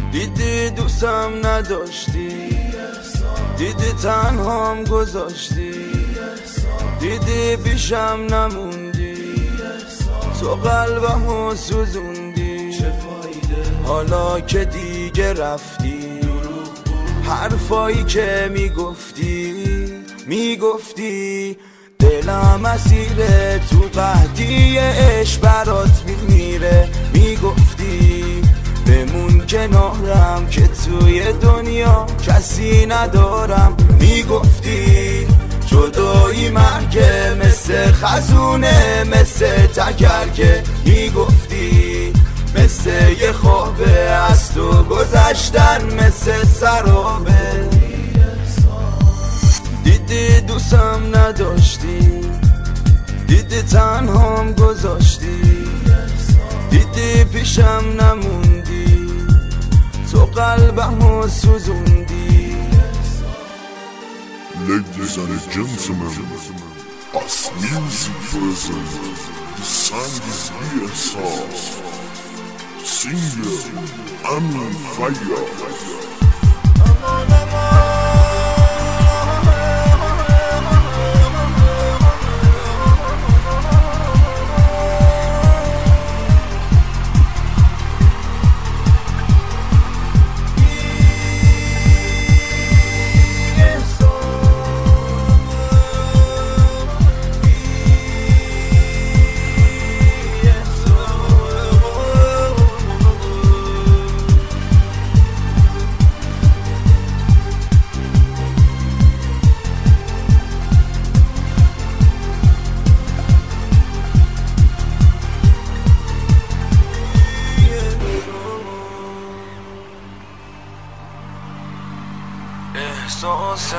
دیدی دوستم نداشتی، دیدی تنهام گذاشتی، دیدی پیشم نموندی، تو قلبمو سوزوندی. حالا که دیگه رفتی، حرفایی که میگفتی دلم اسیره، تو قحطی عشق برات میمیره. میگفتی بمون کنارم که توی دنیا کسی ندارم. میگفتی جدایی مرگه، مثل خزونه مثل تگرگه. میگفتی مثل یه خوابه، از تو گذشتن مثل سرابه. دیدی دوستم نداشتی، دیدی تنهام گذاشتی، دیدی پیشم نموندی، تو قلبمو سوزوندی. Ladies and gentlemen, as music present, the sound is ESR. Singer, Amin Fire. احساس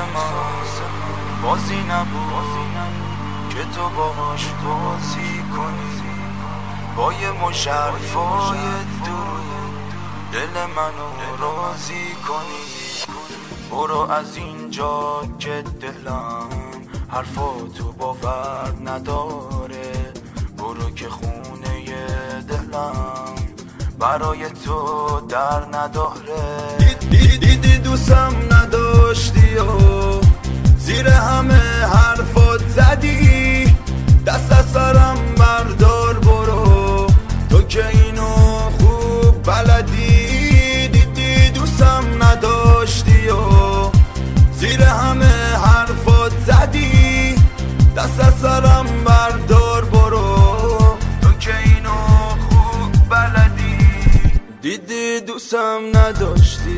من بازی نبود که تو باهاش بازی کنی، با یه مش حرفای درود دل منو راضی کنی. برو از اینجا که دلم حرفاتو باور نداره، برو که خونه دلم برای تو در نداره. دیدی دوستم نداشتی و زیر همه حرفات زدی، دست از سرم بردار برو، تو که اینو خوب بلدی. دیدی دوستم نداشتی و زیر همه حرفات زدی، دست از سرم بردار برو، تو که اینو خوب بلدی. دیدی دوستم نداشتی،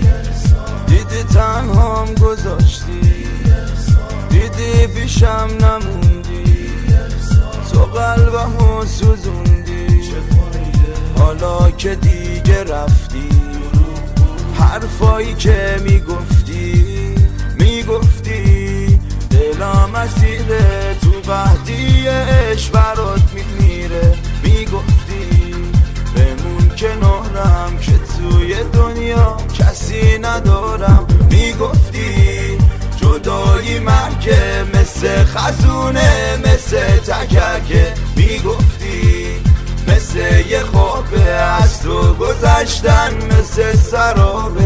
دیدی تنهام گذاشتی، دیدی پیشم نموندی، تو قلبمو سوزوندی. حالا که دیگه رفتی، حرفایی که میگفتی دلم اسیره، تو قحطی عشق برات میمیره. میگفتی بمون کنارم که توی دنیا کسی ندارم. میگفتی جدایی مرگه، مثل خزونه مثل تگرگه. میگفتی مثل یه خوابه، از تو گذشتن مثل سرابه.